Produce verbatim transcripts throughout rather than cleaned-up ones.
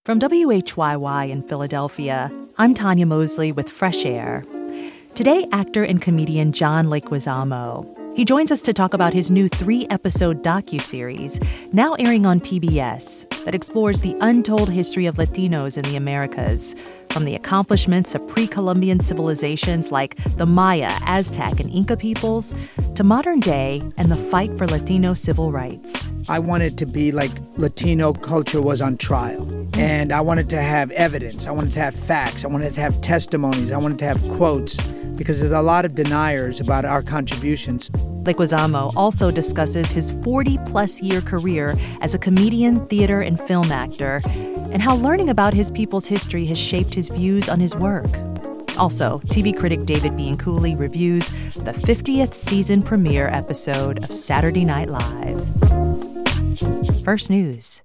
From W H Y Y in Philadelphia, I'm Tanya Mosley with Fresh Air. Today, actor and comedian John Leguizamo. He joins us to talk about his new three-episode docuseries, now airing on P B S, that explores the untold history of Latinos in the Americas, from the accomplishments of pre-Columbian civilizations like the Maya, Aztec, and Inca peoples, to modern day and the fight for Latino civil rights. I wanted to be like Latino culture was on trial. And I wanted to have evidence. I wanted to have facts. I wanted to have testimonies. I wanted to have quotes, because there's a lot of deniers about our contributions. Leguizamo also discusses his forty-plus year career as a comedian, theater, and film actor, and how learning about his people's history has shaped his views on his work. Also, T V critic David Bianculli reviews the fiftieth season premiere episode of Saturday Night Live. First News.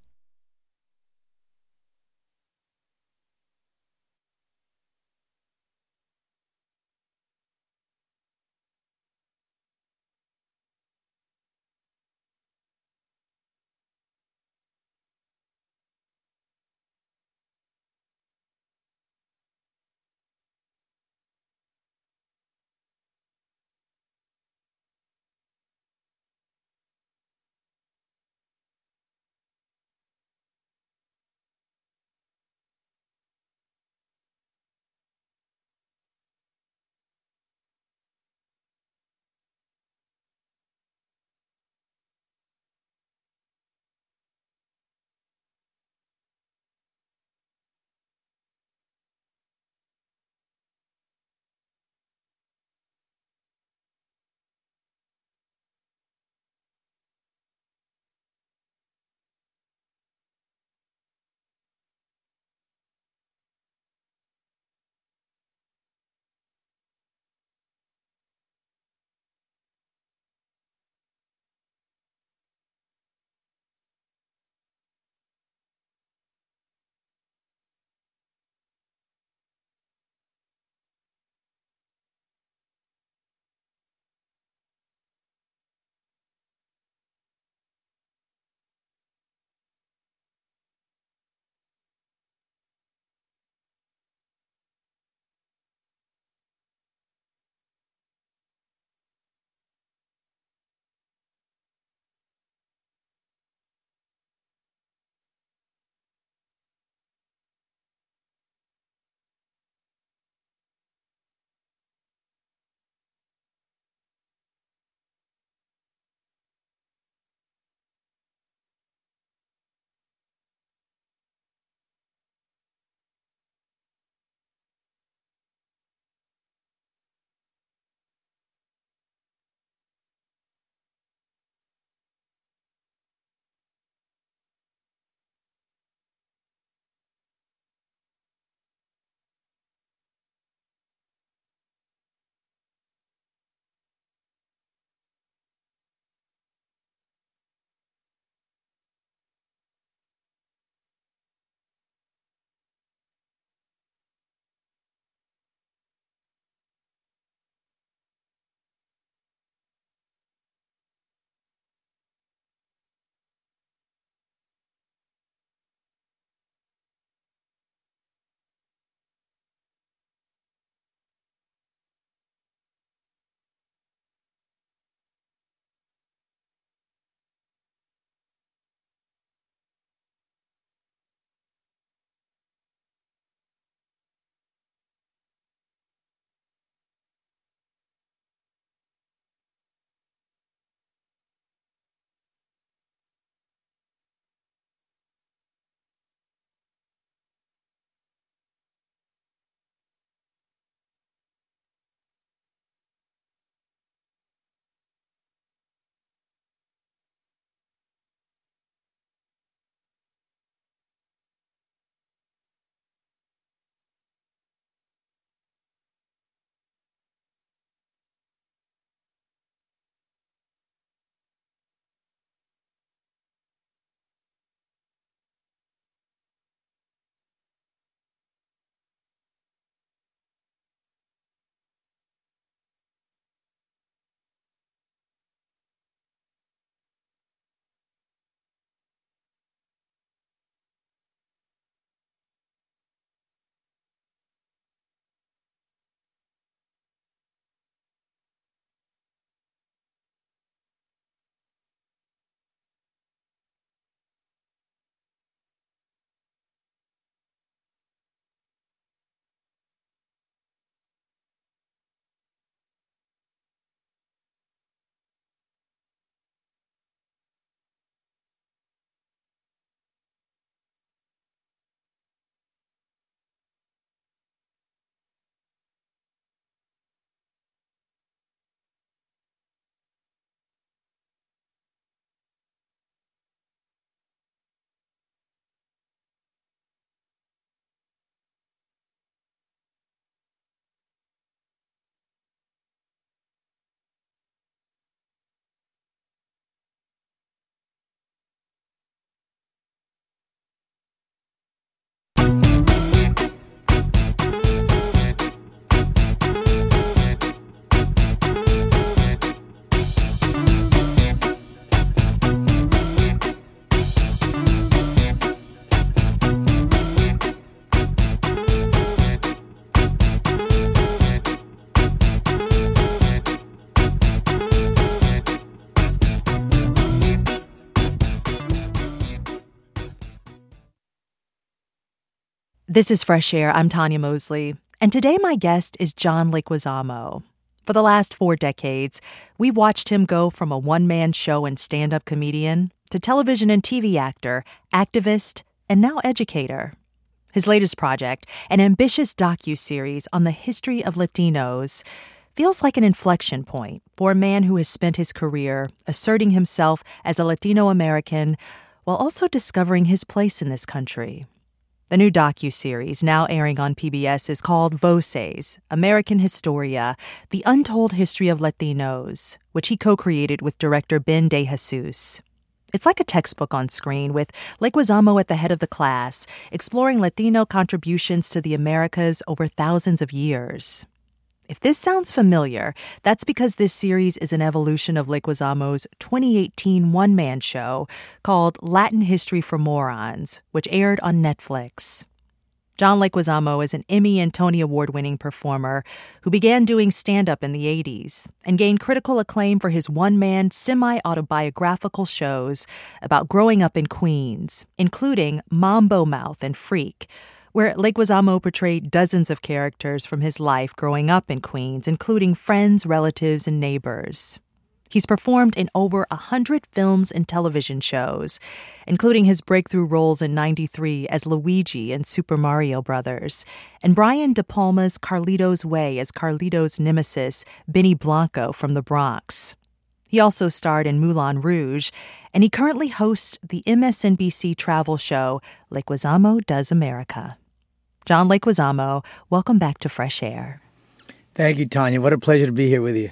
This is Fresh Air. I'm Tanya Mosley. And today my guest is John Leguizamo. For the last four decades, we've watched him go from a one-man show and stand-up comedian to television and T V actor, activist, and now educator. His latest project, an ambitious docuseries on the history of Latinos, feels like an inflection point for a man who has spent his career asserting himself as a Latino American while also discovering his place in this country. The new docuseries, now airing on P B S, is called Voces, American Historia, The Untold History of Latinos, which he co-created with director Ben De Jesus. It's like a textbook on screen, with Leguizamo at the head of the class, exploring Latino contributions to the Americas over thousands of years. If this sounds familiar, that's because this series is an evolution of Leguizamo's twenty eighteen one-man show called Latin History for Morons, which aired on Netflix. John Leguizamo is an Emmy and Tony Award-winning performer who began doing stand-up in the eighties and gained critical acclaim for his one-man, semi-autobiographical shows about growing up in Queens, including Mambo Mouth and Freak, where Leguizamo portrayed dozens of characters from his life growing up in Queens, including friends, relatives, and neighbors. He's performed in over one hundred films and television shows, including his breakthrough roles in ninety-three as Luigi in Super Mario Brothers, and Brian De Palma's Carlito's Way as Carlito's nemesis, Benny Blanco from the Bronx. He also starred in Moulin Rouge, and he currently hosts the M S N B C travel show Leguizamo Does America. John Leguizamo, welcome back to Fresh Air. Thank you, Tanya. What a pleasure to be here with you.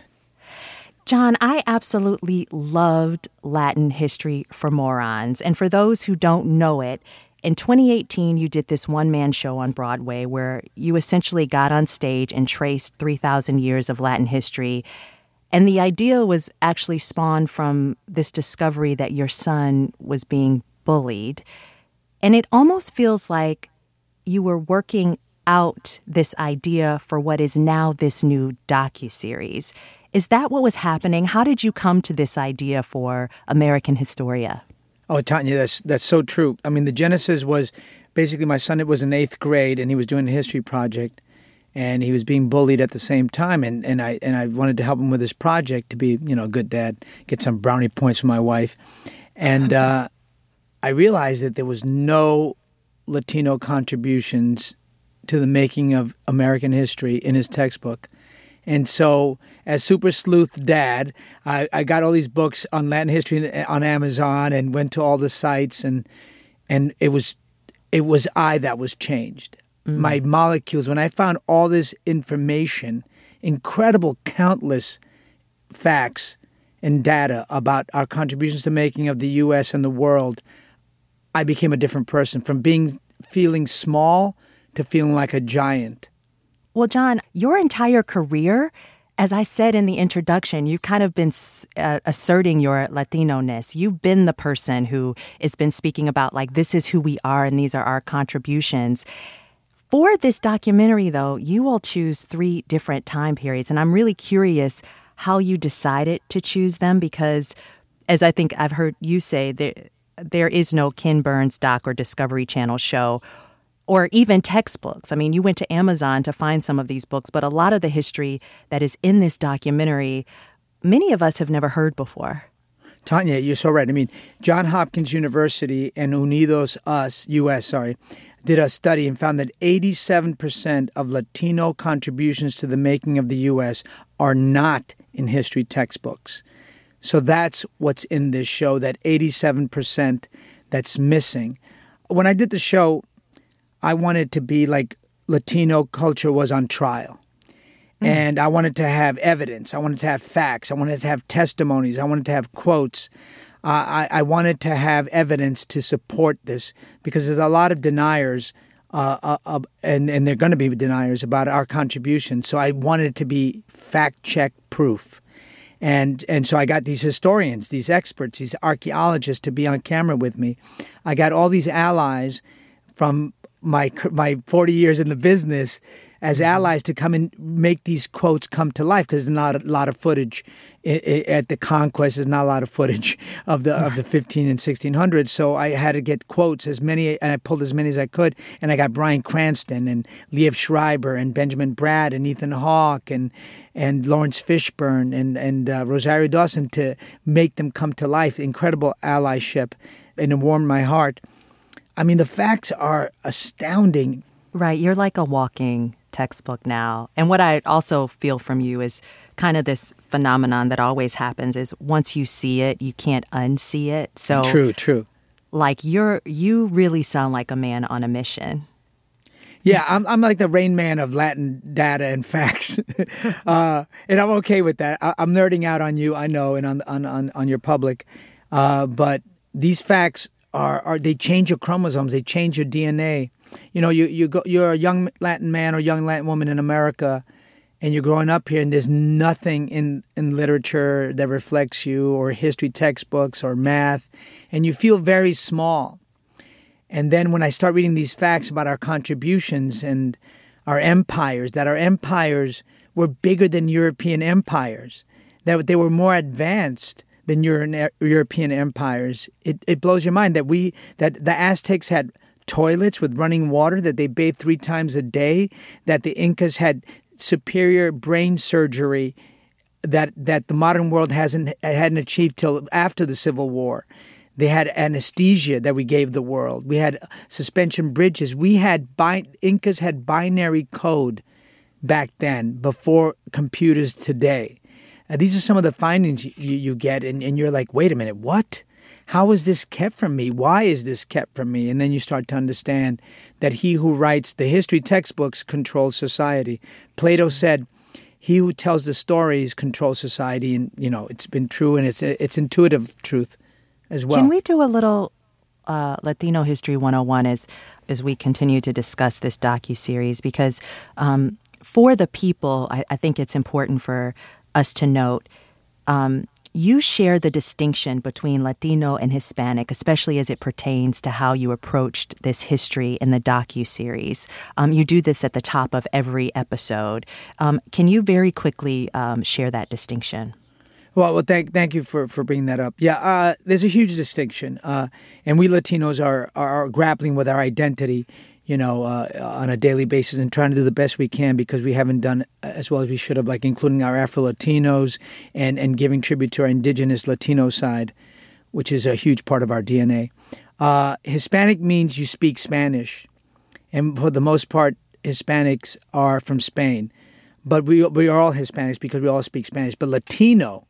John, I absolutely loved Latin History for Morons. And for those who don't know it, in twenty eighteen, you did this one-man show on Broadway where you essentially got on stage and traced three thousand years of Latin history. And the idea was actually spawned from this discovery that your son was being bullied. And it almost feels like you were working out this idea for what is now this new docuseries. Is that what was happening? How did you come to this idea for American Historia? Oh, Tanya, that's that's so true. I mean, the genesis was basically my son, it was in eighth grade, and he was doing a history project, and he was being bullied at the same time, and, and I and I wanted to help him with his project to be, you know, a good dad, get some brownie points from my wife. And uh, I realized that there was no Latino contributions to the making of American history in his textbook. And so as super sleuth dad, I, I got all these books on Latin history on Amazon and went to all the sites, and and it was it was I that was changed. Mm. My molecules, when I found all this information, incredible, countless facts and data about our contributions to making of the U S and the world, I became a different person, from being feeling small to feeling like a giant. Well, John, your entire career, as I said in the introduction, you've kind of been uh, asserting your Latino-ness. You've been the person who has been speaking about, like, this is who we are and these are our contributions. For this documentary, though, you will choose three different time periods, and I'm really curious how you decided to choose them because, as I think I've heard you say, there, there is no Ken Burns doc or Discovery Channel show or even textbooks. I mean, you went to Amazon to find some of these books, but a lot of the history that is in this documentary, many of us have never heard before. Tanya, you're so right. I mean, Johns Hopkins University and Unidos Us, U S, sorry, did a study and found that eighty-seven percent of Latino contributions to the making of the U S are not in history textbooks. So that's what's in this show, that eighty-seven percent that's missing. When I did the show, I wanted to be like Latino culture was on trial. Mm. And I wanted to have evidence. I wanted to have facts. I wanted to have testimonies. I wanted to have quotes. Uh, I, I wanted to have evidence to support this because there's a lot of deniers, uh, uh, uh, and, and they're going to be deniers about our contribution. So I wanted it to be fact-check proof. And and so I got these historians, these experts, these archaeologists to be on camera with me. I got all these allies from my my forty years in the business as allies to come and make these quotes come to life, because there's not a lot of footage at the conquest. There's not a lot of footage of the of the fifteen and sixteen hundreds. So I had to get quotes, as many, and I pulled as many as I could. And I got Bryan Cranston and Liev Schreiber and Benjamin Bratt and Ethan Hawke and and Lawrence Fishburne and and uh, Rosario Dawson to make them come to life. Incredible allyship, and it warmed my heart. I mean, the facts are astounding. Right. You're like a walking textbook now. And what I also feel from you is kind of this phenomenon that always happens is once you see it, you can't unsee it. So true, true. Like you're, you really sound like a man on a mission. Yeah, I'm I'm like the Rain Man of Latin data and facts, uh, and I'm okay with that. I, I'm nerding out on you, I know, and on on on, on your public, uh, but these facts are are they change your chromosomes, they change your D N A. You know, you you go, you're a young Latin man or young Latin woman in America, and you're growing up here, and there's nothing in, in literature that reflects you, or history textbooks, or math, and you feel very small. And then when I start reading these facts about our contributions and our empires, that our empires were bigger than European empires, that they were more advanced than Euro- European empires, it, it blows your mind that we that the Aztecs had toilets with running water, that they bathed three times a day, that the Incas had superior brain surgery that that the modern world hasn't hadn't achieved till after the Civil War. They had anesthesia that we gave the world. We had suspension bridges. We had bi- Incas had binary code back then before computers today. Uh, these are some of the findings you, you get, and, and you're like, wait a minute, what? How is this kept from me? Why is this kept from me? And then you start to understand that he who writes the history textbooks controls society. Plato said, he who tells the stories controls society. And, you know, it's been true, and it's it's intuitive truth as well. Can we do a little uh, Latino History one oh one as, as we continue to discuss this docuseries? Because um, for the people, I, I think it's important for us to note um, you share the distinction between Latino and Hispanic, especially as it pertains to how you approached this history in the docuseries. Um, you do this at the top of every episode. Um, can you very quickly um, share that distinction? Well, well, thank thank you for, for bringing that up. Yeah, uh, there's a huge distinction, uh, and we Latinos are, are grappling with our identity, you know, uh, on a daily basis and trying to do the best we can, because we haven't done as well as we should have, like including our Afro-Latinos and, and giving tribute to our indigenous Latino side, which is a huge part of our D N A. Uh, Hispanic means you speak Spanish, and for the most part, Hispanics are from Spain. But we we are all Hispanics because we all speak Spanish. But Latino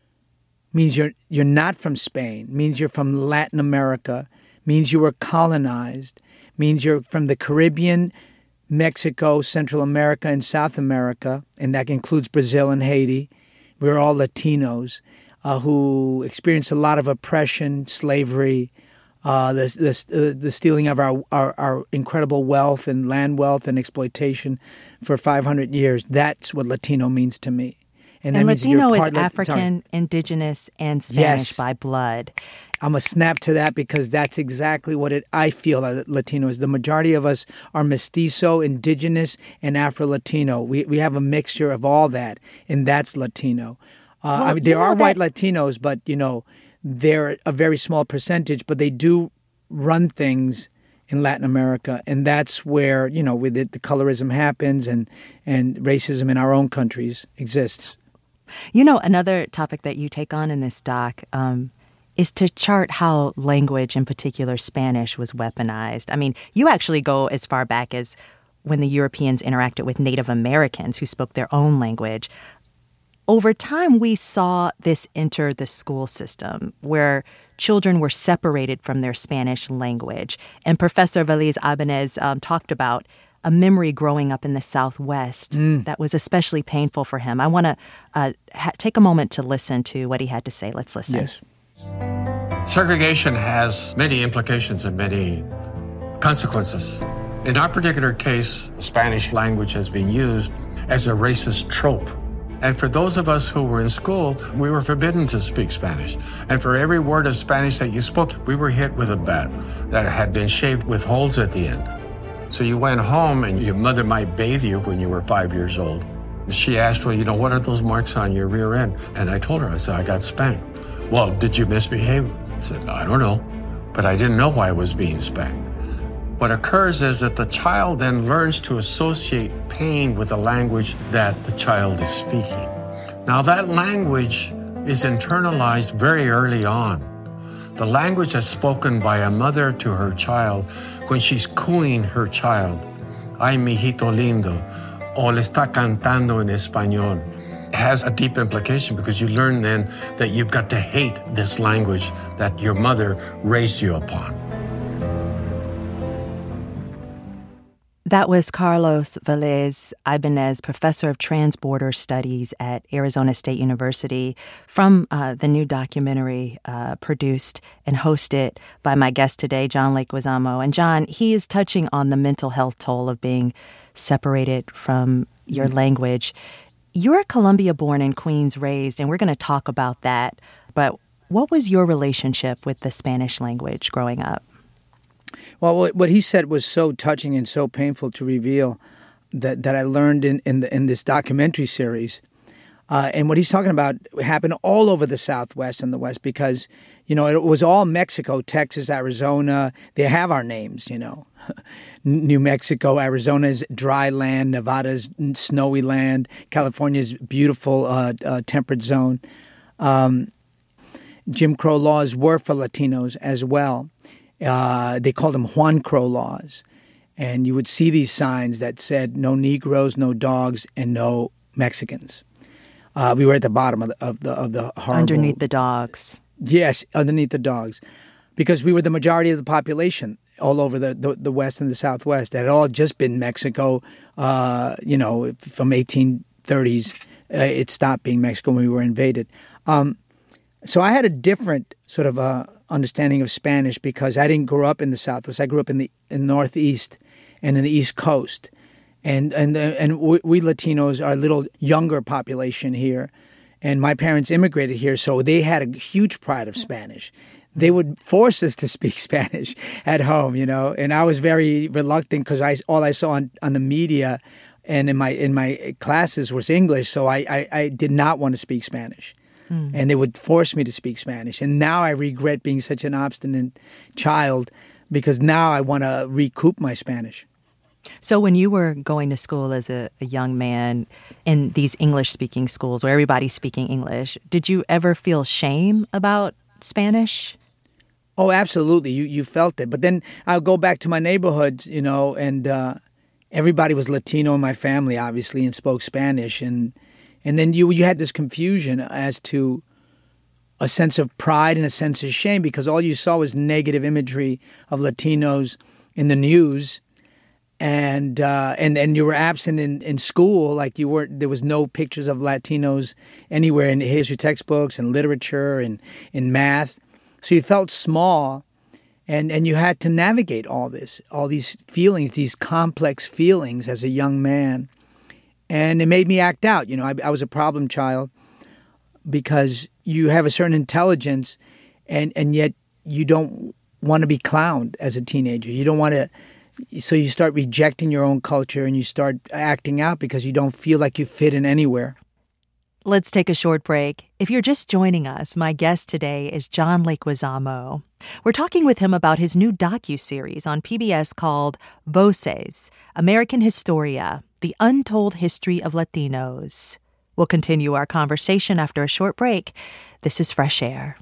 means you're you're not from Spain, means you're from Latin America, means you were colonized, means you're from the Caribbean, Mexico, Central America, and South America, and that includes Brazil and Haiti. We're all Latinos uh, who experienced a lot of oppression, slavery, uh, the the, uh, the stealing of our, our, our incredible wealth and land wealth and exploitation for five hundred years. That's what Latino means to me. And, and Latino is African, indigenous, and Spanish yes. by blood. I'm going to snap to that because that's exactly what it. I feel that Latino is. The majority of us are mestizo, indigenous, and Afro-Latino. We we have a mixture of all that, and that's Latino. Uh, well, I mean, there are white Latinos, but, you know, they're a very small percentage, but they do run things in Latin America, and that's where, you know, with it, the colorism happens and, and racism in our own countries exists. You know, another topic that you take on in this doc um, is to chart how language, in particular Spanish, was weaponized. I mean, you actually go as far back as when the Europeans interacted with Native Americans who spoke their own language. Over time, we saw this enter the school system, where children were separated from their Spanish language. And Professor Veliz Abanez um, talked about a memory growing up in the Southwest mm. that was especially painful for him. I want to uh, ha- take a moment to listen to what he had to say. Let's listen. Yes. Segregation has many implications and many consequences. In our particular case, Spanish language has been used as a racist trope. And for those of us who were in school, we were forbidden to speak Spanish. And for every word of Spanish that you spoke, we were hit with a bat that had been shaped with holes at the end. So you went home and your mother might bathe you when you were five years old. She asked, well, you know, what are those marks on your rear end? And I told her, I said, I got spanked. Well, did you misbehave? I said, I don't know, but I didn't know why I was being spanked. What occurs is that the child then learns to associate pain with the language that the child is speaking. Now, that language is internalized very early on. The language that's spoken by a mother to her child when she's cooing her child, ay, mijito lindo, o le está cantando en español, has a deep implication because you learn then that you've got to hate this language that your mother raised you upon. That was Carlos Velez Ibanez, professor of transborder studies at Arizona State University, from uh, the new documentary uh, produced and hosted by my guest today, John Leguizamo. And John, he is touching on the mental health toll of being separated from your language. You're Columbia-born and Queens raised, and we're going to talk about that. But what was your relationship with the Spanish language growing up? Well, what, what he said was so touching and so painful to reveal that, that I learned in, in, the, in this documentary series. Uh, and what he's talking about happened all over the Southwest and the West because, you know, it was all Mexico, Texas, Arizona. They have our names, you know. New Mexico, Arizona's dry land, Nevada's snowy land, California's beautiful uh, uh, temperate zone. Um, Jim Crow laws were for Latinos as well. Uh, they called them Juan Crow laws. And you would see these signs that said no Negroes, no dogs, and no Mexicans. Uh, we were at the bottom of the of the, of the horrible... Underneath the dogs. Yes, underneath the dogs. Because we were the majority of the population all over the, the, the West and the Southwest. It had all just been Mexico, uh, you know, from eighteen thirties. Uh, it stopped being Mexico when we were invaded. Um, so I had a different sort of uh, understanding of Spanish because I didn't grow up in the Southwest. I grew up in the in Northeast and in the East Coast. And and and we, we Latinos are a little younger population here. And my parents immigrated here, so they had a huge pride of Spanish. They would force us to speak Spanish at home, you know. And I was very reluctant because I all I saw on, on the media and in my in my classes was English, so I, I, I did not want to speak Spanish. Mm. And they would force me to speak Spanish. And now I regret being such an obstinate child because now I want to recoup my Spanish. So when you were going to school as a, a young man in these English-speaking schools where everybody's speaking English, did you ever feel shame about Spanish? Oh, absolutely. You you felt it. But then I'll go back to my neighborhood, you know, and uh, everybody was Latino in my family, obviously, and spoke Spanish. And and then you you had this confusion as to a sense of pride and a sense of shame because all you saw was negative imagery of Latinos in the news. And uh, and and you were absent in, in school, like you weren't. There was no pictures of Latinos anywhere in history textbooks and literature and in math. So you felt small, and, and you had to navigate all this, all these feelings, these complex feelings as a young man, and it made me act out. You know, I, I was a problem child because you have a certain intelligence, and and yet you don't want to be clowned as a teenager. You don't want to. So you start rejecting your own culture and you start acting out because you don't feel like you fit in anywhere. Let's take a short break. If you're just joining us, my guest today is John Leguizamo. We're talking with him about his new docuseries on P B S called Voces, American Historia, The Untold History of Latinos. We'll continue our conversation after a short break. This is Fresh Air.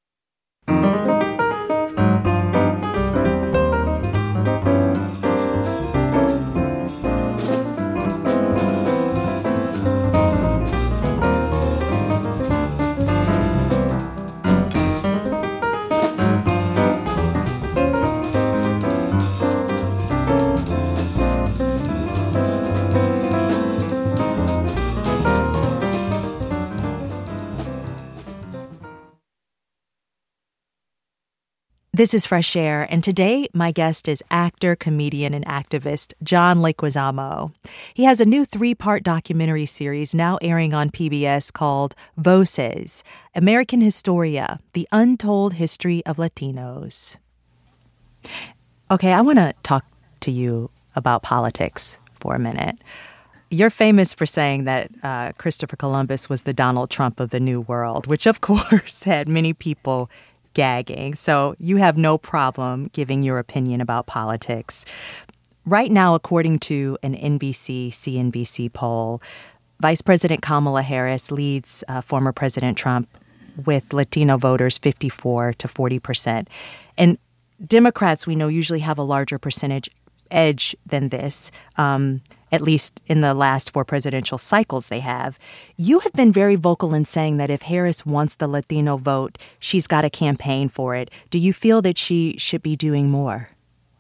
This is Fresh Air, and today my guest is actor, comedian, and activist John Leguizamo. He has a new three-part documentary series now airing on P B S called Voces, American Historia, The Untold History of Latinos. Okay, I want to talk to you about politics for a minute. You're famous for saying that uh, Christopher Columbus was the Donald Trump of the New World, which, of course, had many people gagging. So you have no problem giving your opinion about politics. Right now, according to an N B C C N B C poll, Vice President Kamala Harris leads uh, former President Trump with Latino voters fifty-four to forty percent. And Democrats, we know, usually have a larger percentage edge than this, um, at least in the last four presidential cycles they have. You have been very vocal in saying that if Harris wants the Latino vote, she's got to campaign for it. Do you feel that she should be doing more?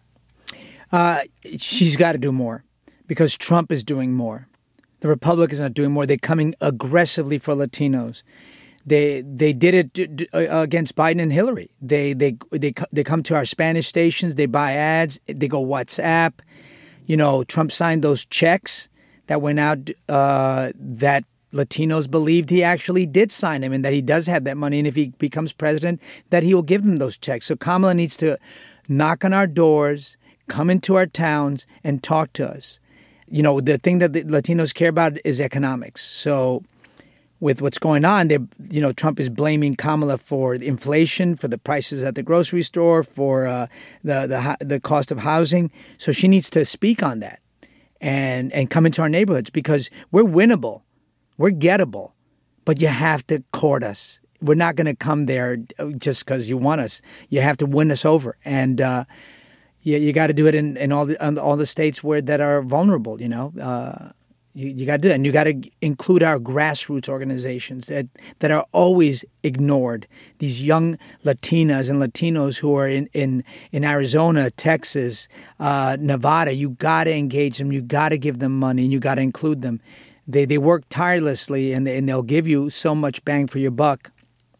Uh, she's got to do more because Trump is doing more. The Republicans are doing more. They're coming aggressively for Latinos. They they did it against Biden and Hillary. They they they they come to our Spanish stations. They buy ads. They go WhatsApp. You know, Trump signed those checks that went out uh, that Latinos believed he actually did sign them and that he does have that money. And if he becomes president, that he will give them those checks. So Kamala needs to knock on our doors, come into our towns, and talk to us. You know, the thing that the Latinos care about is economics. So with what's going on, they, you know, Trump is blaming Kamala for inflation, for the prices at the grocery store, for uh, the the the cost of housing. So she needs to speak on that and and come into our neighborhoods because we're winnable, we're gettable, but you have to court us. We're not going to come there just because you want us. You have to win us over, and uh, you you got to do it in, in all the in all the states where that are vulnerable. You know. Uh, You, you got to do it. And you got to include our grassroots organizations that, that are always ignored. These young Latinas and Latinos who are in, in, in Arizona, Texas, uh, Nevada, you got to engage them. You got to give them money and you got to include them. They they work tirelessly and, they, and they'll give you so much bang for your buck.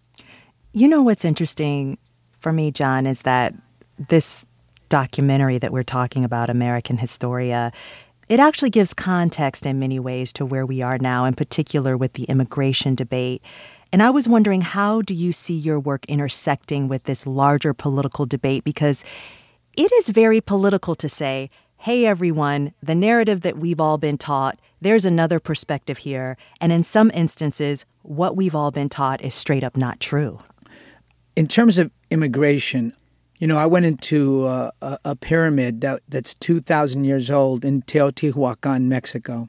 You know what's interesting for me, John, is that this documentary that we're talking about, American Historia, it actually gives context in many ways to where we are now, in particular with the immigration debate. And I was wondering, how do you see your work intersecting with this larger political debate? Because it is very political to say, hey, everyone, the narrative that we've all been taught, there's another perspective here. And in some instances, what we've all been taught is straight up not true. In terms of immigration, you know, I went into uh, a, a pyramid that, that's two thousand years old in Teotihuacan, Mexico,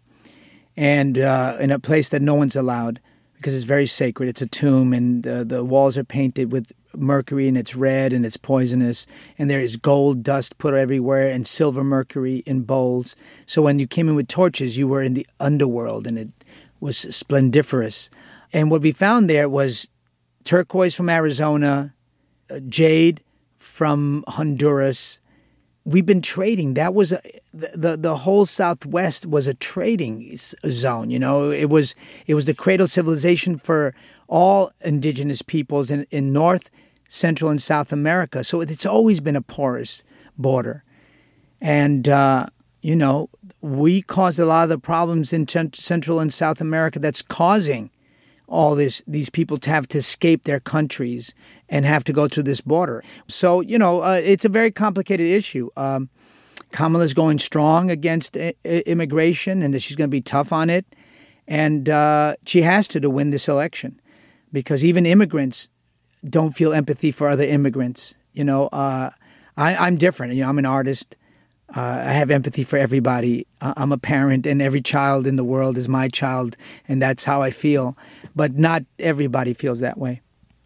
and uh, in a place that no one's allowed because it's very sacred. It's a tomb, and uh, the walls are painted with mercury, and it's red, and it's poisonous, and there is gold dust put everywhere and silver mercury in bowls. So when you came in with torches, you were in the underworld, and it was splendiferous. And what we found there was turquoise from Arizona, uh, jade from Honduras. We've been trading. That was a, the, the the whole Southwest was a trading zone. You know, it was it was the cradle civilization for all indigenous peoples in, in North, Central, and South America. So it's always been a porous border, and uh, you know, we caused a lot of the problems in Central and South America. That's causing all this, these people to have to escape their countries and have to go to this border. So, you know, uh, it's a very complicated issue. Um, Kamala's going strong against I- immigration and that she's going to be tough on it. And uh, she has to to win this election because even immigrants don't feel empathy for other immigrants. You know, uh, I, I'm different. You know, I'm an artist. Uh, I have empathy for everybody. Uh, I'm a parent, and every child in the world is my child, and that's how I feel. But not everybody feels that way.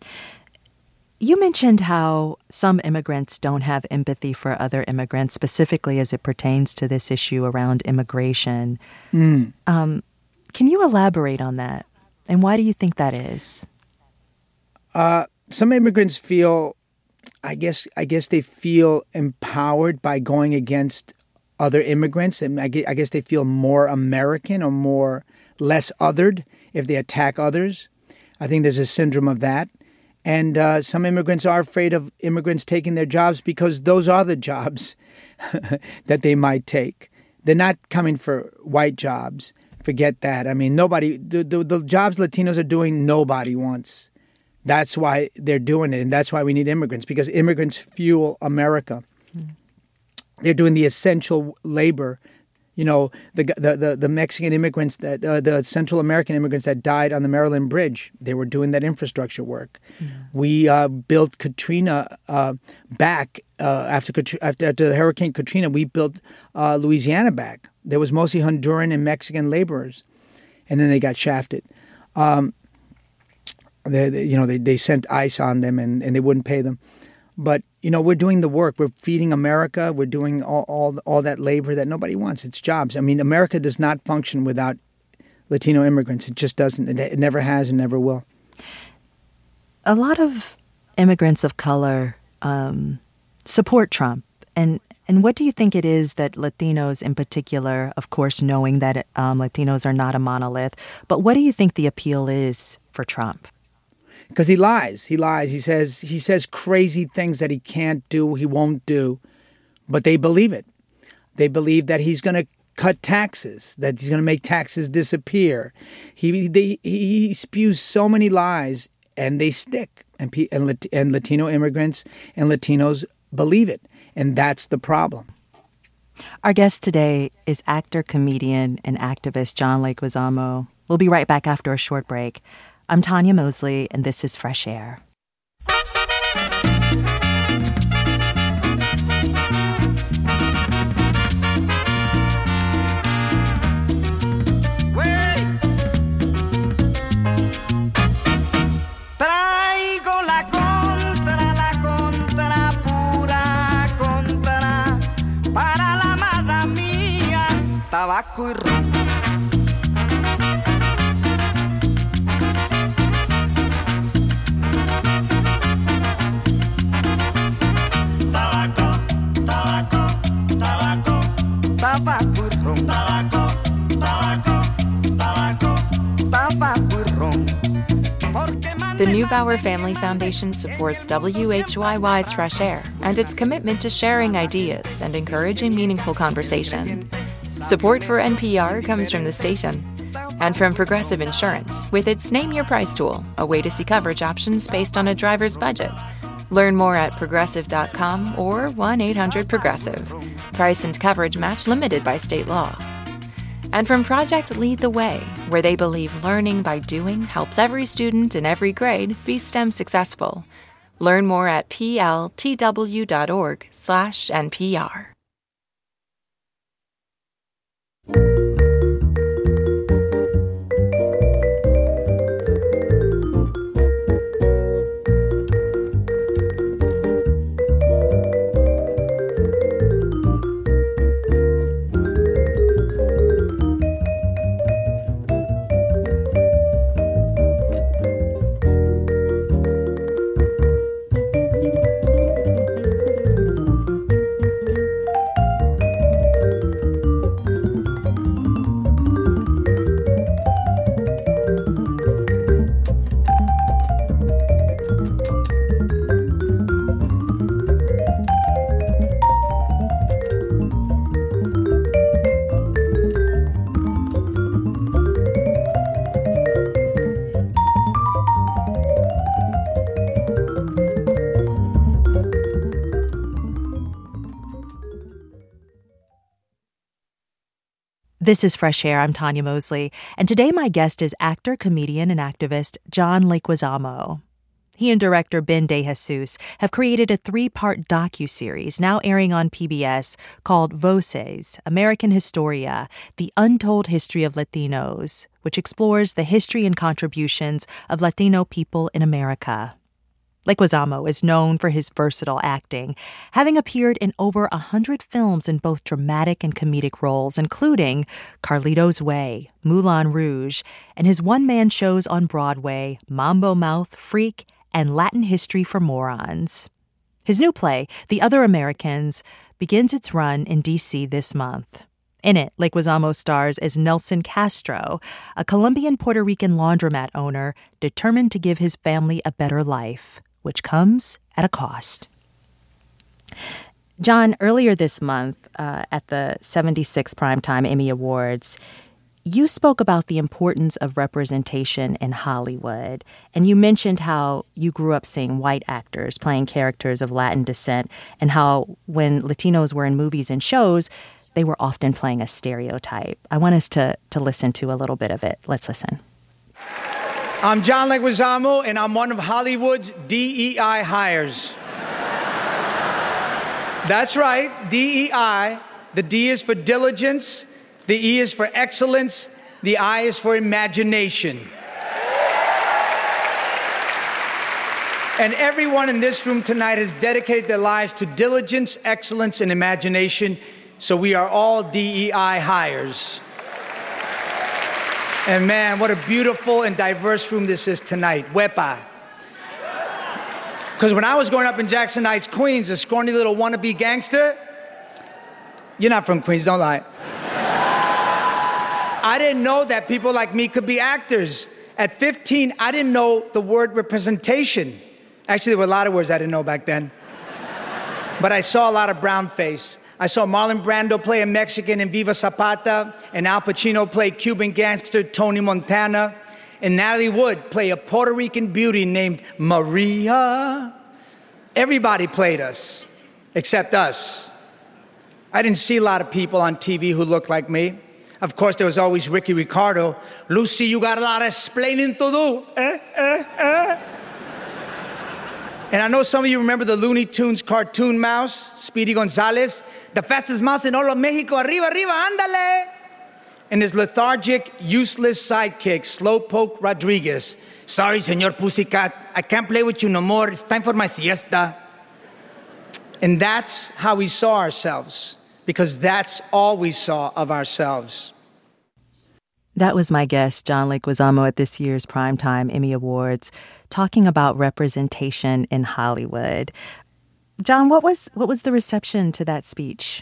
You mentioned how some immigrants don't have empathy for other immigrants, specifically as it pertains to this issue around immigration. Mm. Um, can you elaborate on that? And why do you think that is? Uh, some immigrants feel... I guess I guess they feel empowered by going against other immigrants, and I guess they feel more American or more less othered if they attack others. I think there's a syndrome of that, and uh, some immigrants are afraid of immigrants taking their jobs because those are the jobs that they might take. They're not coming for white jobs. Forget that. I mean, nobody the, the, the jobs Latinos are doing, nobody wants. That's why they're doing it, and that's why we need immigrants, because immigrants fuel America. Mm. They're doing the essential labor. You know, the the the, the Mexican immigrants, that uh, the Central American immigrants that died on the Maryland Bridge, they were doing that infrastructure work. Yeah. We uh, built Katrina uh, back uh, after, after after the Hurricane Katrina. We built uh, Louisiana back. There was mostly Honduran and Mexican laborers, and then they got shafted. Um, they, they, you know, they, they sent ICE on them, and, and they wouldn't pay them. But, you know, we're doing the work. We're feeding America. We're doing all, all all that labor that nobody wants. It's jobs. I mean, America does not function without Latino immigrants. It just doesn't. It, it never has and never will. A lot of immigrants of color um, support Trump. And and what do you think it is that Latinos in particular, of course, knowing that um, Latinos are not a monolith, but what do you think the appeal is for Trump? Because he lies. He lies. He says he says crazy things that he can't do, he won't do, but they believe it. They believe that he's going to cut taxes, that he's going to make taxes disappear. He they, he spews so many lies, and they stick. And, and and Latino immigrants and Latinos believe it, and that's the problem. Our guest today is actor, comedian, and activist John Leguizamo. We'll be right back after a short break. I'm Tanya Mosley, and this is Fresh Air. Traigo la contra, la contra, pura contra, para la amada mía, tabaco y ron. The Neubauer Family Foundation supports W H Y Y's Fresh Air and its commitment to sharing ideas and encouraging meaningful conversation. Support for N P R comes from the station and from Progressive Insurance with its Name Your Price tool, a way to see coverage options based on a driver's budget. Learn more at progressive dot com or one eight hundred progressive. Price and coverage match limited by state law. And from Project Lead the Way, where they believe learning by doing helps every student in every grade be STEM successful. Learn more at p l t w dot org slash N P R. This is Fresh Air. I'm Tanya Mosley, and today my guest is actor, comedian, and activist John Leguizamo. He and director Ben DeJesus have created a three-part docuseries now airing on P B S called Voces, American Historia, The Untold History of Latinos, which explores the history and contributions of Latino people in America. Leguizamo is known for his versatile acting, having appeared in over a hundred films in both dramatic and comedic roles, including Carlito's Way, Moulin Rouge, and his one-man shows on Broadway, Mambo Mouth, Freak, and Latin History for Morons. His new play, The Other Americans, begins its run in D C this month. In it, Leguizamo stars as Nelson Castro, a Colombian Puerto Rican laundromat owner determined to give his family a better life, which comes at a cost. John, earlier this month uh, at the seventy-sixth Primetime Emmy Awards, you spoke about the importance of representation in Hollywood, and you mentioned how you grew up seeing white actors playing characters of Latin descent, and how when Latinos were in movies and shows, they were often playing a stereotype. I want us to, to listen to a little bit of it. Let's listen. I'm John Leguizamo, and I'm one of Hollywood's D E I hires. That's right, D E I. The D is for diligence, the E is for excellence, the I is for imagination. And everyone in this room tonight has dedicated their lives to diligence, excellence, and imagination, so we are all D E I hires. And man, what a beautiful and diverse room this is tonight. Wepa. Because when I was growing up in Jackson Heights, Queens, a scrawny little wannabe gangster, you're not from Queens, don't lie. I didn't know that people like me could be actors. At fifteen, I didn't know the word representation. Actually, there were a lot of words I didn't know back then. But I saw a lot of brown face. I saw Marlon Brando play a Mexican in Viva Zapata, and Al Pacino play Cuban gangster Tony Montana, and Natalie Wood play a Puerto Rican beauty named Maria. Everybody played us, except us. I didn't see a lot of people on T V who looked like me. Of course, there was always Ricky Ricardo. Lucy, you got a lot of explaining to do. Eh, eh, eh. And I know some of you remember the Looney Tunes cartoon mouse, Speedy Gonzales, the fastest mouse in all of Mexico. Arriba, arriba, ándale. And his lethargic, useless sidekick, Slowpoke Rodriguez. Sorry, Señor Pussycat, I can't play with you no more. It's time for my siesta. And that's how we saw ourselves, because that's all we saw of ourselves. That was my guest, John Leguizamo, at this year's Primetime Emmy Awards, talking about representation in Hollywood. John, what was what was the reception to that speech?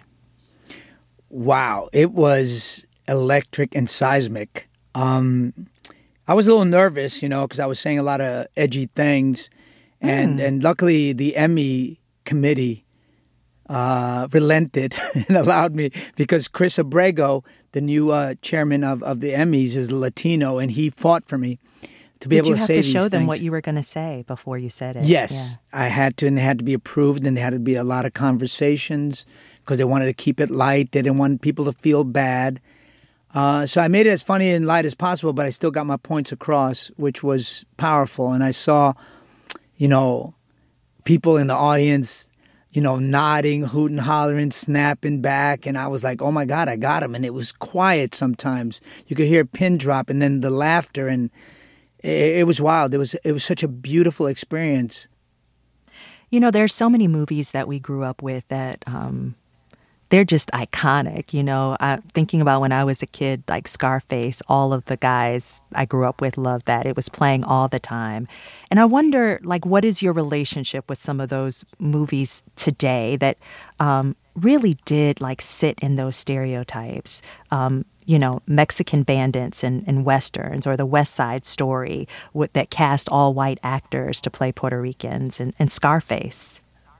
Wow, it was electric and seismic. Um, I was a little nervous, you know, because I was saying a lot of edgy things. And, mm. and luckily, the Emmy committee uh, relented and allowed me, because Chris Abrego, the new uh, chairman of, of the Emmys, is Latino, and he fought for me to be Did able to say these things. Did you have to show them what you were going to say before you said it? Yes, yeah. I had to, and it had to be approved, and there had to be a lot of conversations because they wanted to keep it light. They didn't want people to feel bad. Uh, so I made it as funny and light as possible, but I still got my points across, which was powerful. And I saw, you know, people in the audience, you know, nodding, hooting, hollering, snapping back. And I was like, oh, my God, I got him. And it was quiet sometimes. You could hear a pin drop and then the laughter. And it, it was wild. It was, it was such a beautiful experience. You know, there's so many movies that we grew up with that um, they're just iconic. You know, I, thinking about when I was a kid, like Scarface, all of the guys I grew up with loved that. It was playing all the time. And I wonder, like, what is your relationship with some of those movies today that um, really did, like, sit in those stereotypes? Um, you know, Mexican Bandits and, and Westerns, or the West Side Story with, that cast all white actors to play Puerto Ricans, and, and Scarface.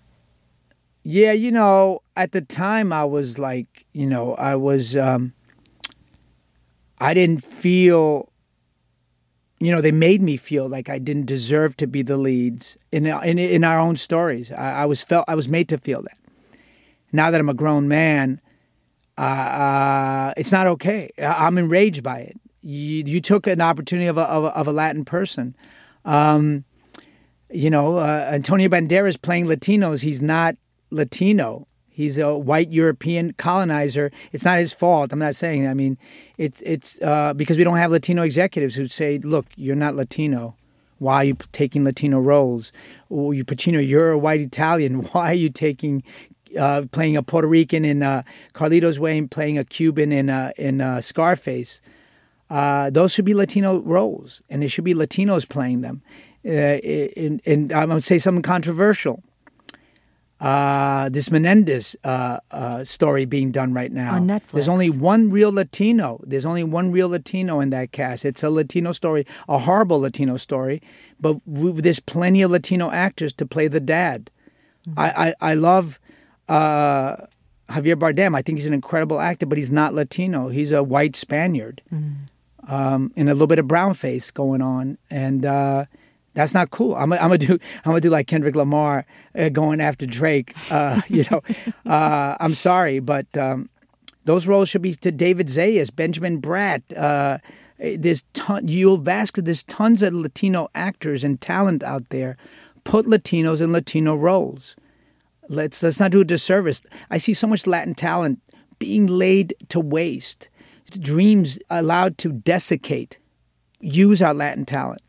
Yeah, you know, at the time I was like, you know, I was, um, I didn't feel, you know, they made me feel like I didn't deserve to be the leads in in, in our own stories. I, I was felt I was made to feel that. Now that I'm a grown man, uh, uh, it's not okay. I'm enraged by it. You, you took an opportunity of a, of a, of a Latin person. Um, you know, uh, Antonio Banderas playing Latinos. He's not Latino. He's a white European colonizer. It's not his fault. I'm not saying that. I mean, it's it's uh, because we don't have Latino executives who say, look, you're not Latino. Why are you taking Latino roles? Or you, Pacino, you're a white Italian. Why are you taking, uh, playing a Puerto Rican in uh, Carlitos Way and playing a Cuban in, uh, in uh, Scarface? Uh, those should be Latino roles, and it should be Latinos playing them. Uh, and, and I'm going to say something controversial. Uh, this Menendez uh, uh, story being done right now. On Netflix. There's only one real Latino. There's only one real Latino in that cast. It's a Latino story, a horrible Latino story, but we, there's plenty of Latino actors to play the dad. Mm-hmm. I, I, I love uh, Javier Bardem. I think he's an incredible actor, but he's not Latino. He's a white Spaniard, mm. um, and a little bit of brown face going on, and uh, that's not cool. I'm, I'm gonna do. I'm gonna do like Kendrick Lamar uh, going after Drake. Uh, you know, uh, I'm sorry, but um, those roles should be to David Zayas, Benjamin Bratt. Uh, there's ton, Yul Vasquez. There's tons of Latino actors and talent out there. Put Latinos in Latino roles. Let's let's not do a disservice. I see so much Latin talent being laid to waste. Dreams allowed to desiccate. Use our Latin talent.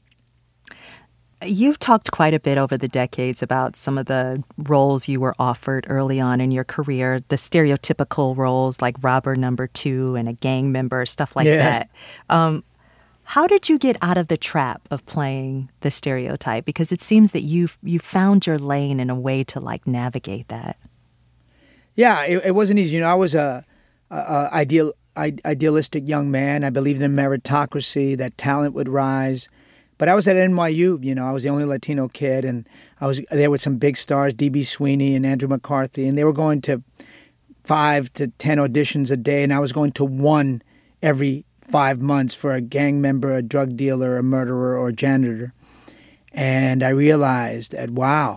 You've talked quite a bit over the decades about some of the roles you were offered early on in your career, the stereotypical roles like robber number two and a gang member, stuff like yeah. that. Um, how did you get out of the trap of playing the stereotype? Because it seems that you you found your lane in a way to like navigate that. Yeah, it, it wasn't easy. You know, I was a, a, a ideal, idealistic young man. I believed in meritocracy, that talent would rise. But I was at N Y U, you know, I was the only Latino kid, and I was there with some big stars, D B Sweeney and Andrew McCarthy, and they were going to five to ten auditions a day, and I was going to one every five months for a gang member, a drug dealer, a murderer, or a janitor. And I realized that, wow,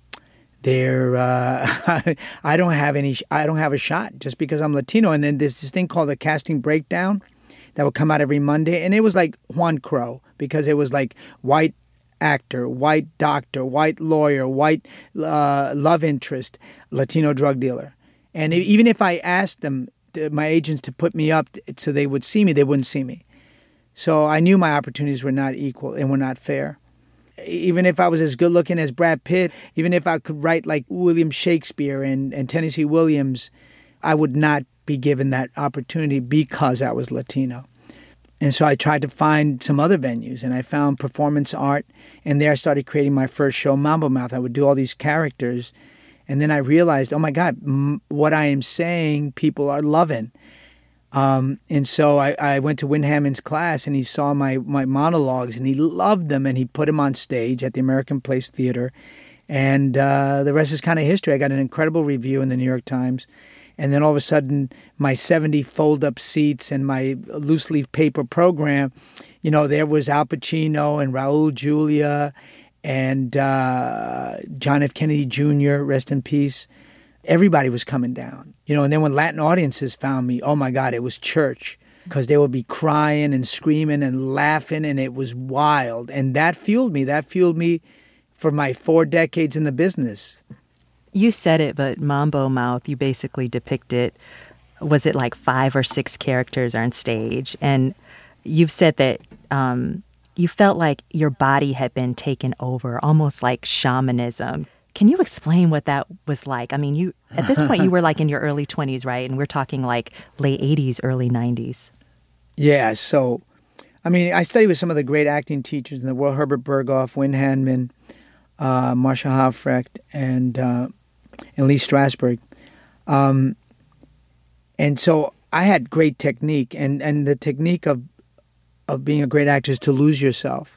there, uh, I don't have any, I don't have a shot just because I'm Latino. And then there's this thing called a casting breakdown that would come out every Monday, and it was like Juan Crow, because it was like white actor, white doctor, white lawyer, white uh, love interest, Latino drug dealer. And even if I asked them, my agents, to put me up so they would see me, they wouldn't see me. So I knew my opportunities were not equal and were not fair. Even if I was as good looking as Brad Pitt, even if I could write like William Shakespeare and, and Tennessee Williams, I would not be given that opportunity because I was Latino. And so I tried to find some other venues, and I found performance art, and there I started creating my first show, Mambo Mouth. I would do all these characters, and then I realized, oh my God, m- what I am saying, people are loving. Um, and so I, I went to Win Hammond's class, and he saw my, my monologues, and he loved them, and he put them on stage at the American Place Theater. And uh, the rest is kind of history. I got an incredible review in the New York Times. And then all of a sudden, my seventy fold-up seats and my loose-leaf paper program, you know, there was Al Pacino and Raul Julia and uh, John F. Kennedy Junior, rest in peace. Everybody was coming down. You know, and then when Latin audiences found me, oh, my God, it was church, because they would be crying and screaming and laughing, and it was wild. And that fueled me. That fueled me for my four decades in the business. You said it, but Mambo Mouth, you basically depicted, was it like five or six characters on stage? And you've said that um, you felt like your body had been taken over, almost like shamanism. Can you explain what that was like? I mean, you at this point, you were like in your early twenties, right? And we're talking like late eighties, early nineties. Yeah, so, I mean, I studied with some of the great acting teachers in the world, Herbert Berghoff, Win Hammond, uh, Marsha Hofrecht, and... Uh, and Lee Strasberg. Um, and so I had great technique, and, and the technique of of being a great actor is to lose yourself.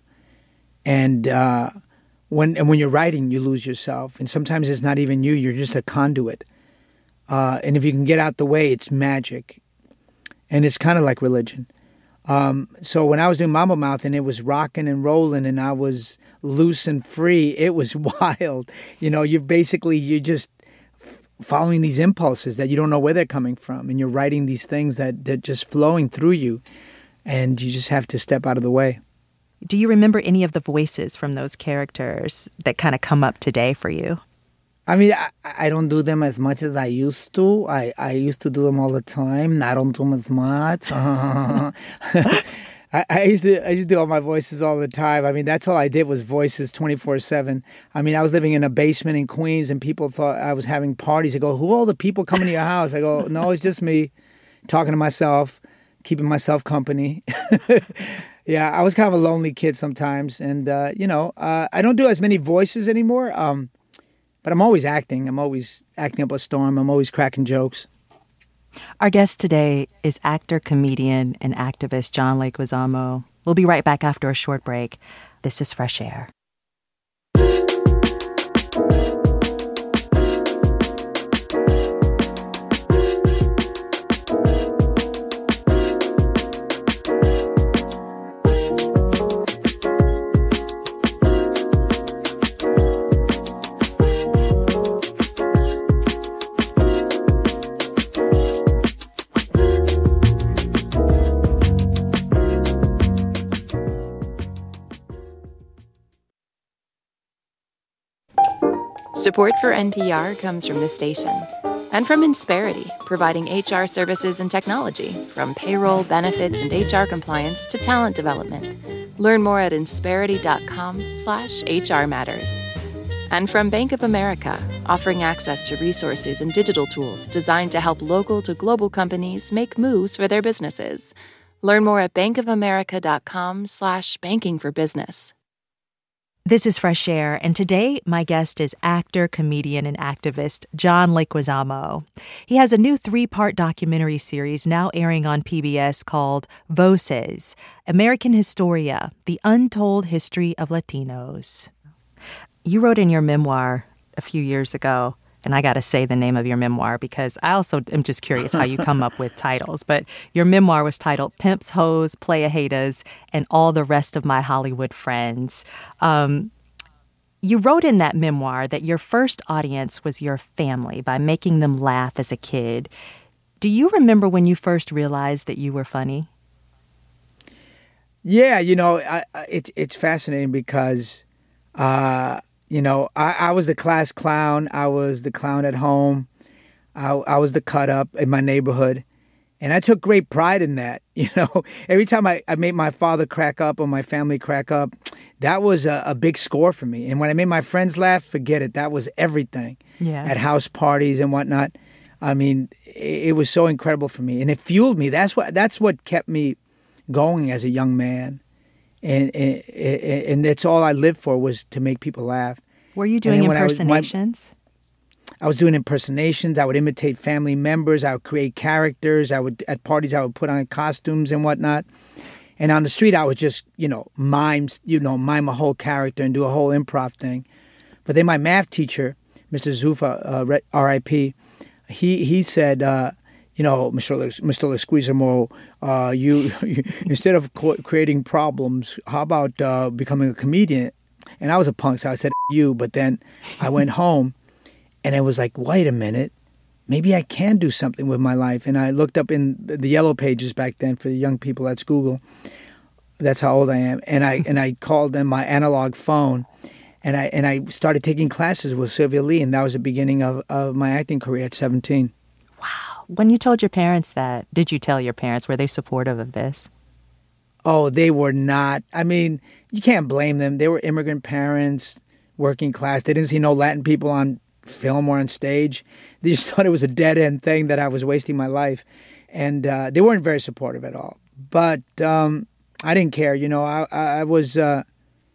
And uh, when and when you're writing, you lose yourself. And sometimes it's not even you, you're just a conduit. Uh, and if you can get out the way, it's magic. And it's kind of like religion. Um, so when I was doing Mambo Mouth and it was rocking and rolling and I was loose and free, it was wild. You know, you're basically, you're just f- following these impulses that you don't know where they're coming from. And you're writing these things that they're just flowing through you. And you just have to step out of the way. Do you remember any of the voices from those characters that kind of come up today for you? I mean, I, I don't do them as much as I used to. I, I used to do them all the time. I don't do them as much. Uh, I, I used to I used to do all my voices all the time. I mean, that's all I did was voices twenty-four seven. I mean, I was living in a basement in Queens, and people thought I was having parties. I go, who are all the people coming to your house? I go, no, it's just me talking to myself, keeping myself company. Yeah, I was kind of a lonely kid sometimes. And, uh, you know, uh, I don't do as many voices anymore. Um But I'm always acting. I'm always acting up a storm. I'm always cracking jokes. Our guest today is actor, comedian, and activist John Leguizamo. We'll be right back after a short break. This is Fresh Air. Support for N P R comes from the station and from Insperity, providing H R services and technology, from payroll, benefits, and H R compliance to talent development. Learn more at insperity.com slash HR matters. And from Bank of America, offering access to resources and digital tools designed to help local to global companies make moves for their businesses. Learn more at bankofamerica.com slash banking for business. This is Fresh Air, and today my guest is actor, comedian, and activist John Leguizamo. He has a new three-part documentary series now airing on P B S called Voces, American Historia, The Untold History of Latinos. You wrote in your memoir a few years ago, and I got to say the name of your memoir because I also am just curious how you come up with titles. But your memoir was titled Pimps, Hoes, Playa-Haters, and All the Rest of My Hollywood Friends. Um, you wrote in that memoir that your first audience was your family by making them laugh as a kid. Do you remember when you first realized that you were funny? Yeah, you know, I, I, it, it's fascinating because... Uh, You know, I, I was the class clown. I was the clown at home. I, I was the cut up in my neighborhood. And I took great pride in that. You know, every time I, I made my father crack up or my family crack up, that was a, a big score for me. And when I made my friends laugh, forget it. That was everything. Yeah. At house parties and whatnot. I mean, it, it was so incredible for me. And it fueled me. That's what, that's what kept me going as a young man. And, and and that's all I lived for, was to make people laugh. Were you doing impersonations? I was, my, I was doing impersonations. I would imitate family members. I would create characters. I would at parties I would put on costumes and whatnot. And on the street I would just you know mime you know mime a whole character and do a whole improv thing. But then my math teacher, Mister Zufa, uh, R I P, he he said. Uh, You know, Mister Mister Leguizamo, uh, you, you instead of co- creating problems, how about uh, becoming a comedian? And I was a punk, so I said you. But then I went home, and I was like, wait a minute, maybe I can do something with my life. And I looked up in the yellow pages back then for the young people. That's Google. That's how old I am. And I and I called them my analog phone, and I and I started taking classes with Sylvia Lee, and that was the beginning of, of my acting career at seventeen. When you told your parents that, did you tell your parents, were they supportive of this? Oh, they were not. I mean, you can't blame them. They were immigrant parents, working class. They didn't see no Latin people on film or on stage. They just thought it was a dead-end thing that I was wasting my life. And uh, they weren't very supportive at all. But um, I didn't care. You know, I, I was, uh,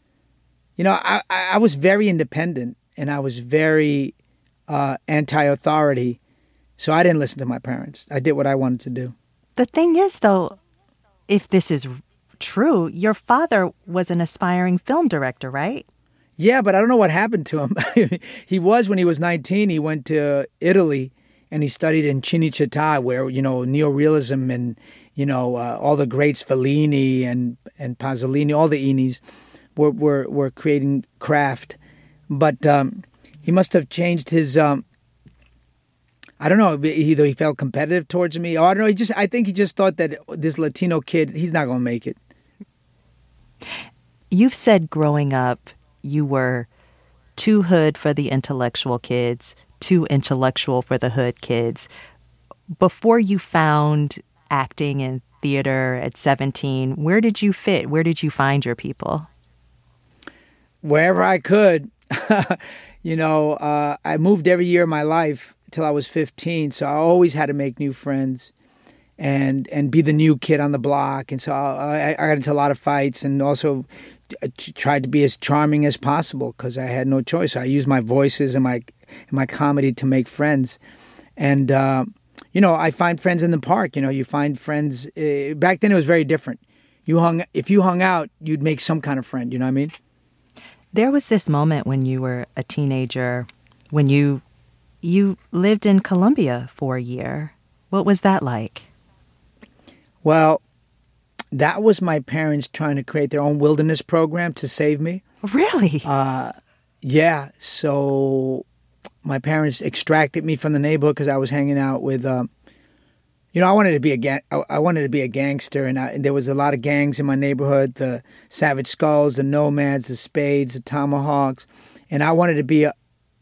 you know, I, I was very independent, and I was very uh, anti-authority. So I didn't listen to my parents. I did what I wanted to do. The thing is, though, if this is true, your father was an aspiring film director, right? Yeah, but I don't know what happened to him. He was, when he was nineteen, he went to Italy and he studied in Cinecittà, where, you know, neorealism and, you know, uh, all the greats, Fellini and, and Pasolini, all the Inis were, were, were creating craft. But um, he must have changed his... Um, I don't know, either he felt competitive towards me, or I don't know, he just, I think he just thought that this Latino kid, he's not going to make it. You've said growing up, you were too hood for the intellectual kids, too intellectual for the hood kids. Before you found acting and theater at seventeen, where did you fit? Where did you find your people? Wherever I could. You know, uh, I moved every year of my life till I was fifteen, so I always had to make new friends and and be the new kid on the block. And so I, I got into a lot of fights, and also tried to be as charming as possible because I had no choice. I used my voices and my and my comedy to make friends. And, uh, you know, I find friends in the park. You know, you find friends. Uh, back then it was very different. You hung If you hung out, you'd make some kind of friend. You know what I mean? There was this moment when you were a teenager, when you you lived in Colombia for a year. What was that like? Well, that was my parents trying to create their own wilderness program to save me. Really? Uh, yeah. So my parents extracted me from the neighborhood because I was hanging out with, um, you know, I wanted to be a gang. I, I wanted to be a gangster, and, I, and there was a lot of gangs in my neighborhood: the Savage Skulls, the Nomads, the Spades, the Tomahawks, and I wanted to be a,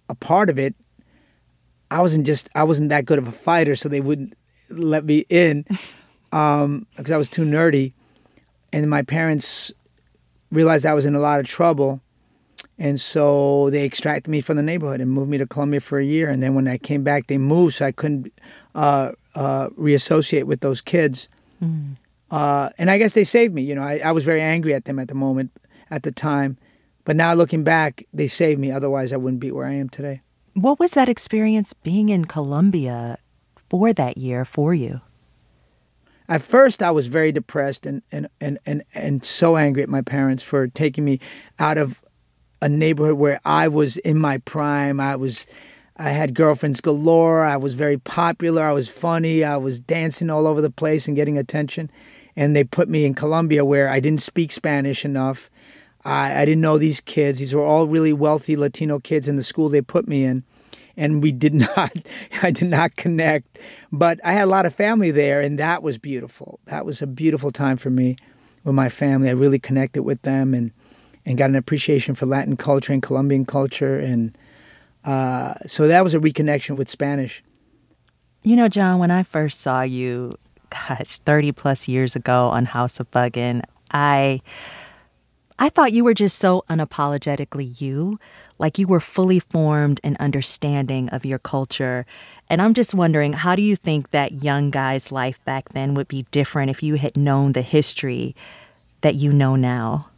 a part of it, I wasn't just I wasn't that good of a fighter, so they wouldn't let me in um, because I was too nerdy. And my parents realized I was in a lot of trouble, and so they extracted me from the neighborhood and moved me to Colombia for a year. And then when I came back, they moved, so I couldn't uh, uh, reassociate with those kids. Mm. Uh, and I guess they saved me. You know, I, I was very angry at them at the moment, at the time. But now looking back, they saved me. Otherwise, I wouldn't be where I am today. What was that experience being in Colombia for that year for you? At first, I was very depressed and, and, and, and, and so angry at my parents for taking me out of a neighborhood where I was in my prime. I was, I had girlfriends galore. I was very popular. I was funny. I was dancing all over the place and getting attention. And they put me in Colombia where I didn't speak Spanish enough. I, I didn't know these kids. These were all really wealthy Latino kids in the school they put me in. And we did not, I did not connect. But I had a lot of family there, and that was beautiful. That was a beautiful time for me with my family. I really connected with them and, and got an appreciation for Latin culture and Colombian culture. And uh, so that was a reconnection with Spanish. You know, John, when I first saw you, gosh, thirty plus years ago on House of Buggin', I... I thought you were just so unapologetically you, like you were fully formed and understanding of your culture. And I'm just wondering, how do you think that young guy's life back then would be different if you had known the history that you know now?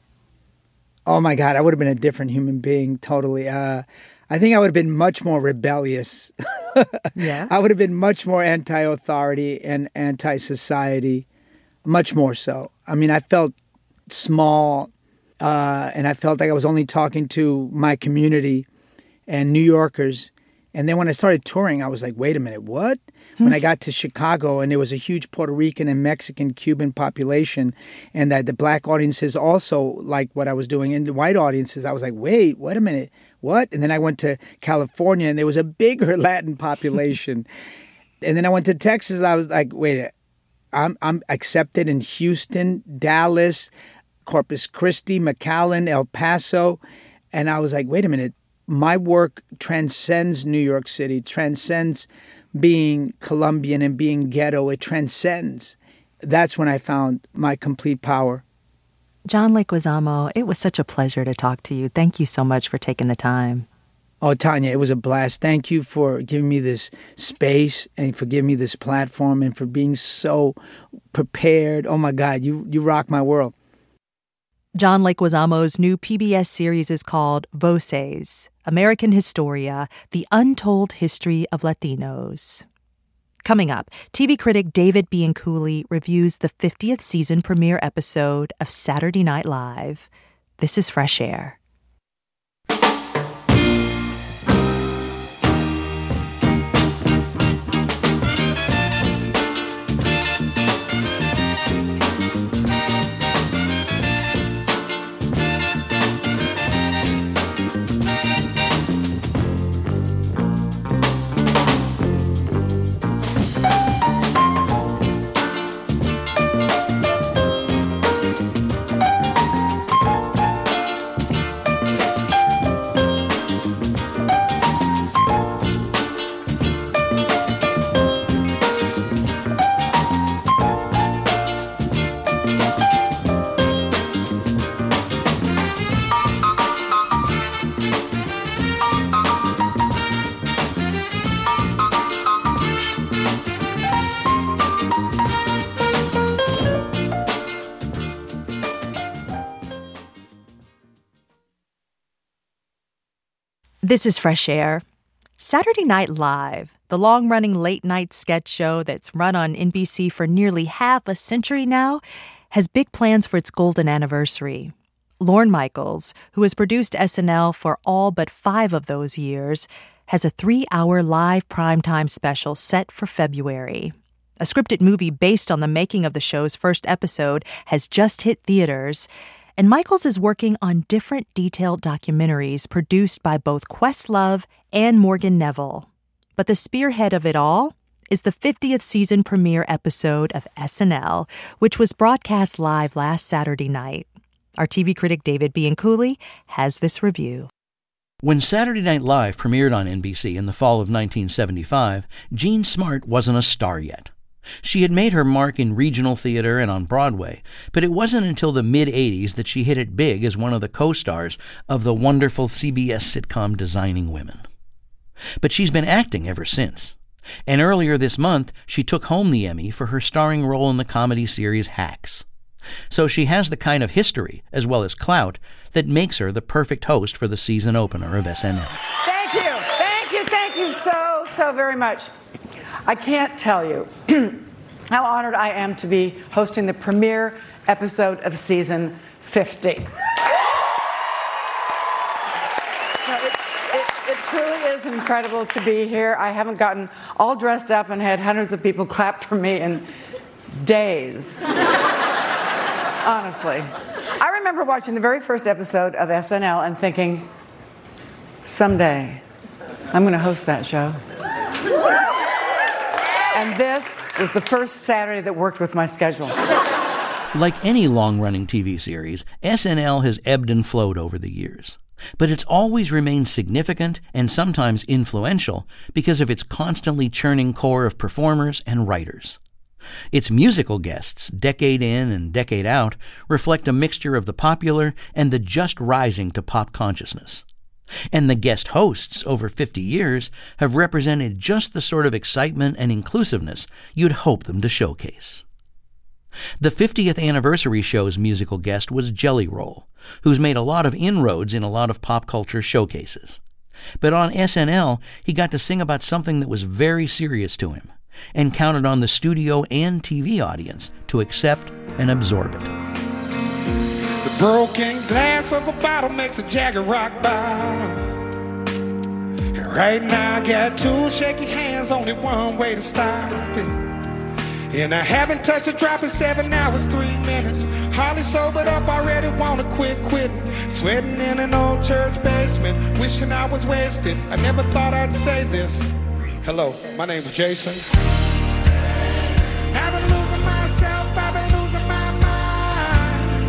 Oh, my God, I would have been a different human being, totally. Uh, I think I would have been much more rebellious. Yeah. I would have been much more anti-authority and anti-society, much more so. I mean, I felt small, uh, and I felt like I was only talking to my community and New Yorkers. And then when I started touring, I was like, wait a minute, what? Hmm. When I got to Chicago, and there was a huge Puerto Rican and Mexican Cuban population, and that the black audiences also liked what I was doing, and the white audiences, I was like, wait, wait a minute, what? And then I went to California, and there was a bigger Latin population. And then I went to Texas, I was like, wait, I'm, I'm accepted in Houston, Dallas, Corpus Christi, McAllen, El Paso. And I was like, wait a minute, my work transcends New York City, transcends being Colombian and being ghetto. It transcends. That's when I found my complete power. John Leguizamo, it was such a pleasure to talk to you. Thank you so much for taking the time. Oh, Tanya, it was a blast. Thank you for giving me this space and for giving me this platform and for being so prepared. Oh, my God, you, you rock my world. John Leguizamo's new P B S series is called Voces, American Historia, The Untold History of Latinos. Coming up, T V critic David Bianculli reviews the fiftieth season premiere episode of Saturday Night Live. This is Fresh Air. This is Fresh Air. Saturday Night Live, the long-running late-night sketch show that's run on N B C for nearly half a century now, has big plans for its golden anniversary. Lorne Michaels, who has produced S N L for all but five of those years, has a three-hour live primetime special set for February. A scripted movie based on the making of the show's first episode has just hit theaters, and Michaels is working on different detailed documentaries produced by both Questlove and Morgan Neville. But the spearhead of it all is the fiftieth season premiere episode of S N L, which was broadcast live last Saturday night. Our T V critic David Bianculli has this review. When Saturday Night Live premiered on N B C in the fall of nineteen seventy-five, Jean Smart wasn't a star yet. She had made her mark in regional theater and on Broadway, but it wasn't until the mid-eighties that she hit it big as one of the co-stars of the wonderful C B S sitcom Designing Women. But she's been acting ever since. And earlier this month, she took home the Emmy for her starring role in the comedy series Hacks. So she has the kind of history, as well as clout, that makes her the perfect host for the season opener of S N L. Thank you, thank you, thank you so, so very much. I can't tell you how honored I am to be hosting the premiere episode of season fifty. No, it, it, it truly is incredible to be here. I haven't gotten all dressed up and had hundreds of people clap for me in days. Honestly. I remember watching the very first episode of S N L and thinking, someday I'm going to host that show. And this was the first Saturday that worked with my schedule. Like any long-running T V series, S N L has ebbed and flowed over the years. But it's always remained significant and sometimes influential because of its constantly churning core of performers and writers. Its musical guests, decade in and decade out, reflect a mixture of the popular and the just rising to pop consciousness. And the guest hosts, over fifty years, have represented just the sort of excitement and inclusiveness you'd hope them to showcase. The fiftieth anniversary show's musical guest was Jelly Roll, who's made a lot of inroads in a lot of pop culture showcases. But on S N L, he got to sing about something that was very serious to him, and counted on the studio and T V audience to accept and absorb it. The broken glass of a bottle makes a jagged rock bottom. And right now I got two shaky hands, only one way to stop it. And I haven't touched a drop in seven hours, three minutes. Hardly sobered up, already wanna quit quitting. Sweating in an old church basement, wishing I was wasted. I never thought I'd say this. Hello, my name is Jason. I've been losing myself, I've been losing my mind.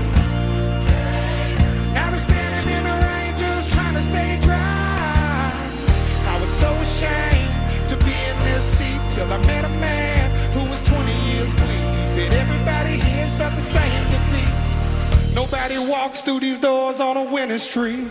I've been standing in the rain just trying to stay dry. I was so ashamed to be in this seat till I met a man who was twenty years clean. He said everybody here's felt the same defeat. Nobody walks through these doors on a winning streak.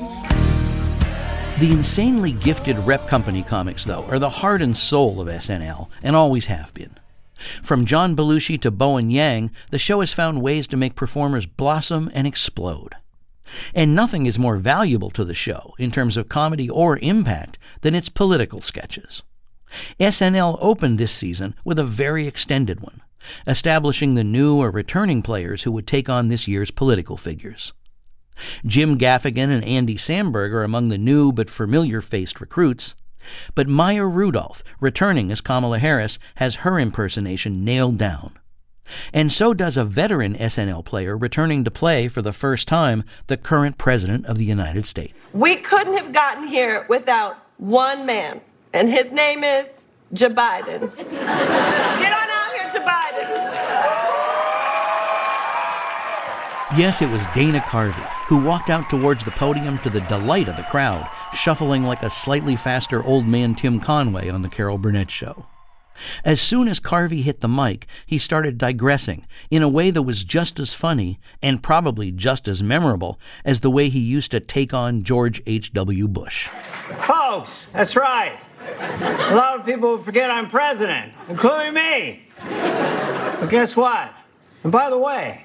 The insanely gifted Rep Company comics, though, are the heart and soul of S N L, and always have been. From John Belushi to Bowen Yang, the show has found ways to make performers blossom and explode. And nothing is more valuable to the show, in terms of comedy or impact, than its political sketches. S N L opened this season with a very extended one, establishing the new or returning players who would take on this year's political figures. Jim Gaffigan and Andy Samberg are among the new but familiar-faced recruits, but Maya Rudolph, returning as Kamala Harris, has her impersonation nailed down. And so does a veteran S N L player returning to play for the first time the current president of the United States. We couldn't have gotten here without one man, and his name is Joe Biden. Get on out here, Joe Biden. Yes, it was Dana Carvey, who walked out towards the podium to the delight of the crowd, shuffling like a slightly faster old man Tim Conway on The Carol Burnett Show. As soon as Carvey hit the mic, he started digressing in a way that was just as funny, and probably just as memorable, as the way he used to take on George H W Bush. Folks, that's right. A lot of people forget I'm president, including me. But guess what? And by the way,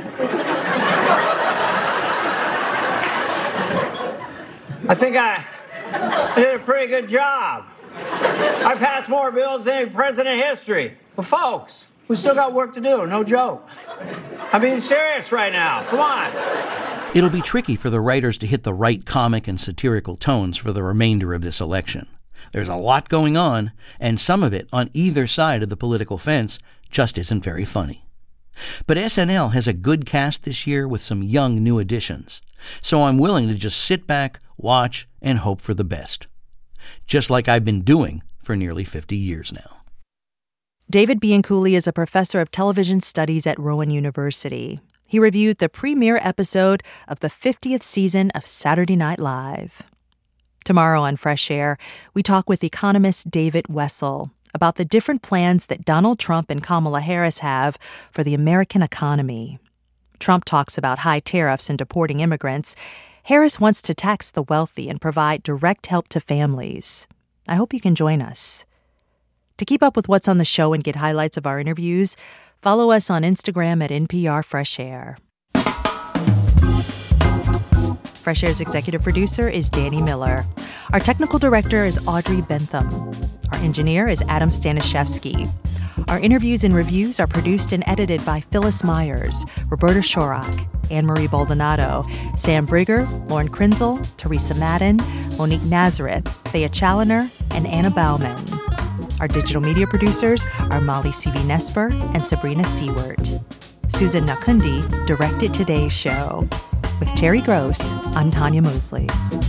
I think I, I did a pretty good job. I passed more bills than any president in history. But folks, we still got work to do, no joke. I'm being serious right now. Come on. It'll be tricky for the writers to hit the right comic and satirical tones for the remainder of this election. There's a lot going on, and some of it, on either side of the political fence, just isn't very funny. But S N L has a good cast this year with some young new additions, so I'm willing to just sit back, watch, and hope for the best. Just like I've been doing for nearly fifty years now. David Bianculli is a professor of television studies at Rowan University. He reviewed the premiere episode of the fiftieth season of Saturday Night Live. Tomorrow on Fresh Air, we talk with economist David Wessel about the different plans that Donald Trump and Kamala Harris have for the American economy. Trump talks about high tariffs and deporting immigrants. Harris wants to tax the wealthy and provide direct help to families. I hope you can join us. To keep up with what's on the show and get highlights of our interviews, follow us on Instagram at N P R Fresh Air. Fresh Air's executive producer is Danny Miller. Our technical director is Audrey Bentham. Our engineer is Adam Staniszewski. Our interviews and reviews are produced and edited by Phyllis Myers, Roberta Shorak, Anne-Marie Baldonado, Sam Brigger, Lauren Krenzel, Teresa Madden, Monique Nazareth, Thea Challoner, and Anna Bauman. Our digital media producers are Molly C V Nesper and Sabrina Seward. Susan Nakundi directed today's show. With Terry Gross, I'm Tanya Mosley.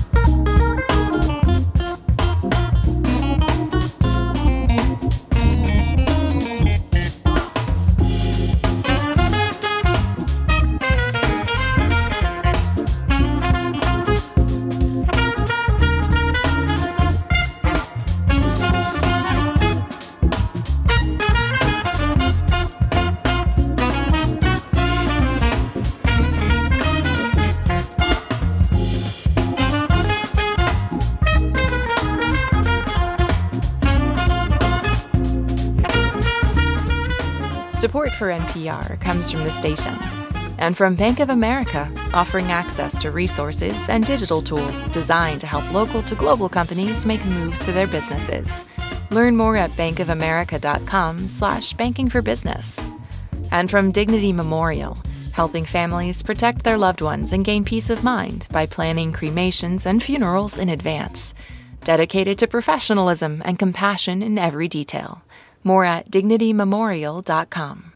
Support for N P R comes from the station and from Bank of America, offering access to resources and digital tools designed to help local to global companies make moves for their businesses. Learn more at bankofamerica.com slash banking for business. And from Dignity Memorial, helping families protect their loved ones and gain peace of mind by planning cremations and funerals in advance. Dedicated to professionalism and compassion in every detail. More at dignity memorial dot com.